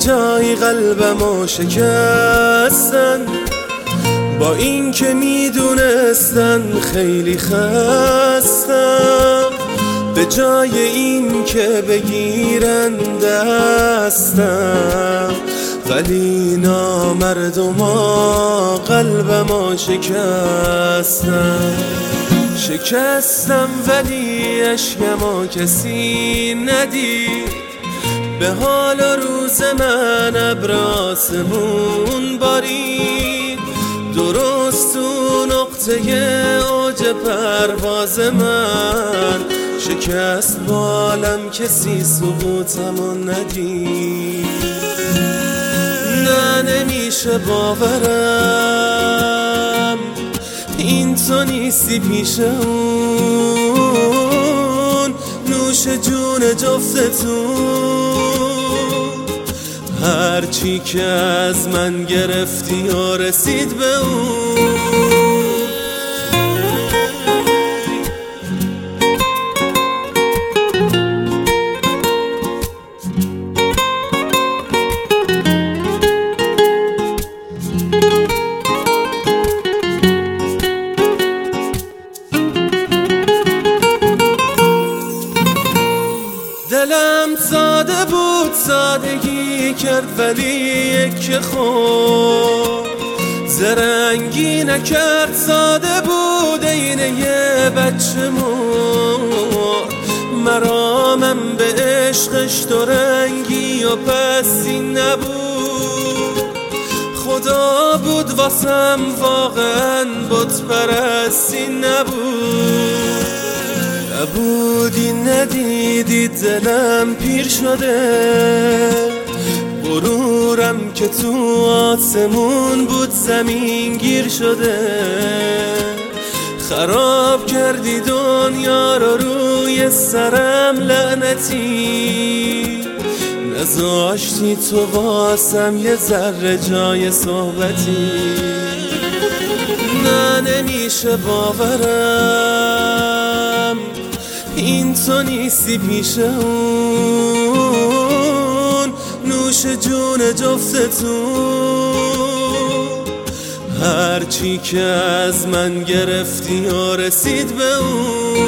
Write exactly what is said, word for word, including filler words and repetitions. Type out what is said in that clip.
جای قلبمو شکستن، با این که میدونستن خیلی خستم، به جای این که بگیرن دستم، ولی نامردما قلبمو شکستم. شکستم ولی اشکمو کسی ندید، به حال و روز من ابر آسمون بارید، درست تو نقطه اوج پرواز من شکست بالم، کسی سقوطمو ندید. نه نمیشه باورم این تو نیستی پیش اون، نوش جون جفتتون، هرچی که از من گرفتی و رسید به اون. دلم ساده بود سادگی کرد ولی یک خود زرنگی نکرد، ساده بود این یه بچه مرد، مرامم به عشقش تو رنگی و پسی نبود، خدا بود واسم واقعا بت پرستی نبود. نبودی ندیدی دلم پیر شده، غرورم که تو آسمون بود زمین گیر شده، خراب کردی دنیا رو روی سرم لعنتی، نذاشتی تو واسم یه ذره جای صحبتی. نه نمیشه باورم این تو نیستی پیش اون، نوش جون جفتتون، هرچی که از من گرفتی و رسید به اون.